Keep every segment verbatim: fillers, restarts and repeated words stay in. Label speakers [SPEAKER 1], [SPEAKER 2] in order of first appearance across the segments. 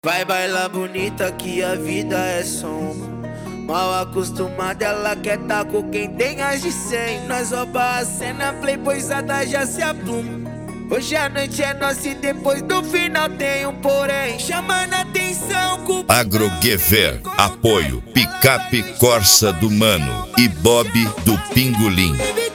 [SPEAKER 1] Vai bailar bonita que a vida é só uma. Mal acostumada, ela quer tá com quem tem as de cem. Nós rouba a cena, playboyzada já se apluma. Hoje a noite é nossa e depois do final tem um porém. Chamando a atenção com
[SPEAKER 2] Agroguever, apoio Picape Corsa do Mano e Bob do Pingolim.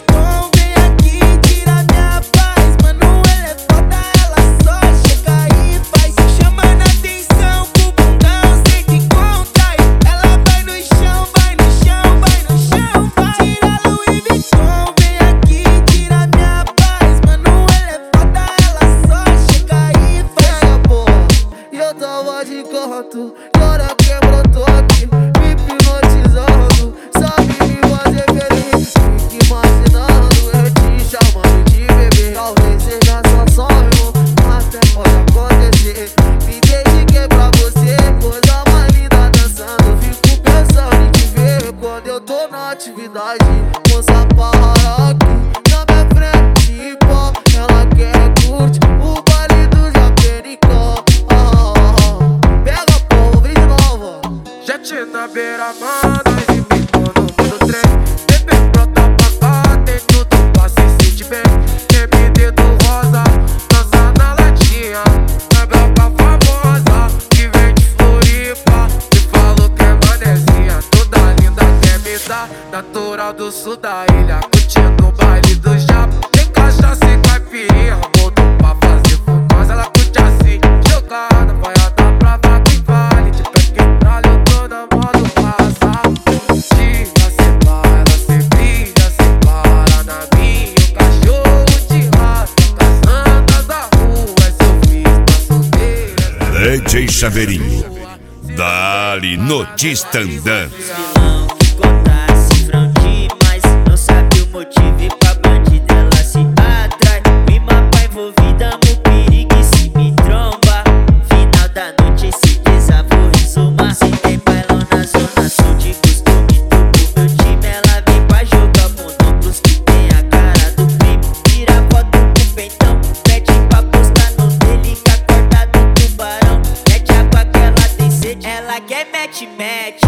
[SPEAKER 3] De canto, e hora quebrou toque, me hipnotizando, sabe me fazer feliz. Fique imaginando, eu te chamando de bebê. Talvez seja só sonho, até pode acontecer. Me dediquei pra você, coisa mais linda dançando. Fico pensando em te ver quando eu tô na atividade. Moça para aqui, na minha frente, pó, ela quer curtir o baile do Japenicó.
[SPEAKER 1] Na beira-mar, nós imitou no mundo trem. Bebê pronta pra cá, tem tudo pra se sentir bem. M D do rosa, dança na latinha. A gata famosa, que vem de Floripa. Me falou que é manezinha, toda linda, quer me dar. Natural do sul da ilha, curtindo o baile do Japa. Tem cachaça e caipirinha, voltou pra fazer fumaça. Ela curte assim, jogada, vai atar pra vaca e vale. De pé quebrado, eu tô na moda.
[SPEAKER 2] D J Chaveirinho, dali notícia andando.
[SPEAKER 4] Vilão que conta cifrão demais, não sabe o motivo e pra bandida ela se atrai. Me mapa envolvida no perigo e se me tromba. Final da noite certeza vou resumar. Se tem bailão na zona sul de costume, tudo meu time ela vem pra jogar bundão pros que tem a cara do crime. Tira foto com o peitão, pede pra postar no dele que a corda do tubarão. Mete água que ela tem sede, ela quer mete, mete.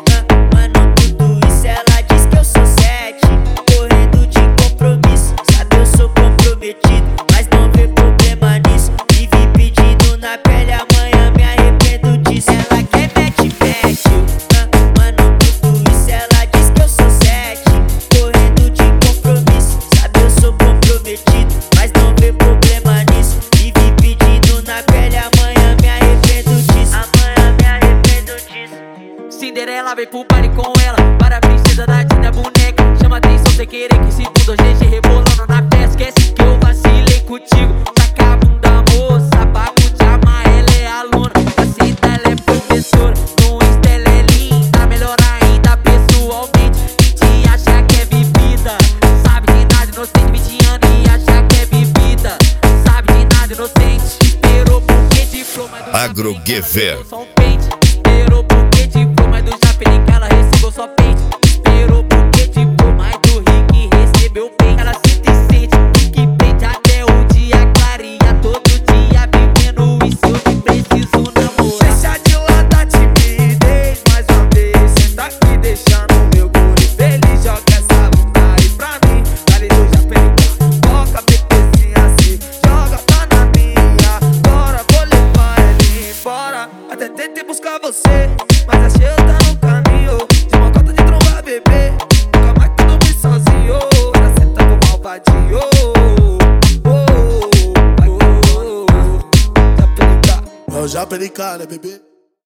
[SPEAKER 4] Mano, tudo isso ela diz que eu sou sete. Correndo de compromisso, sabe eu sou comprometido, mas não vê problema nisso. Vive pedindo na pele, amanhã me arrependo disso. Ela quer mete, mete. Mano, tudo isso ela diz que eu sou sete. Correndo de compromisso, sabe eu sou comprometido, mas não vê problema nisso. Vive pedindo na pele, amanhã me arrependo disso. Amanhã me arrependo disso.
[SPEAKER 5] Cinderela vem pro baile com ela, para a princesa da Disney boneca. Chama atenção sem querer que segundo G G rebolando na festa. Esquece que eu vacilei contigo, taca a bunda moça, papo de amar, ela é aluna. Aceita, ela é professora, no Insta ela é linda, melhor ainda pessoalmente. Vinte acha que é bebida, sabe de nada, inocente. Vinte anos e acha que é bebida, sabe de nada, inocente. Esperou porque de flor, mas do
[SPEAKER 2] Agroguever.
[SPEAKER 5] só um pente. Esperou porque de flor, mas do Japenica ela recebeu só pente. Esperou porque de flor, mas do Rick recebeu pente. Ela sente e sente, que pente até o dia clareia. Todo dia vivendo isso, eu nem preciso namorar.
[SPEAKER 1] Deixa de lado a timidez, mais uma vez. Senta aqui deixando meu guri feliz. Joga essa bunda aí pra mim, dali do Japenica. Toca bebezinha assim, joga tá na minha. Agora vou levar ele embora. Até tentei buscar você, mas achei eu tá no caminho. De uma cota de tromba, bebê, nunca mais tudo muito sozinho. Ela senta com malvadinho. Oh, oh, oh, oh, oh. Japenica,
[SPEAKER 3] É o Japenica, né, bebê?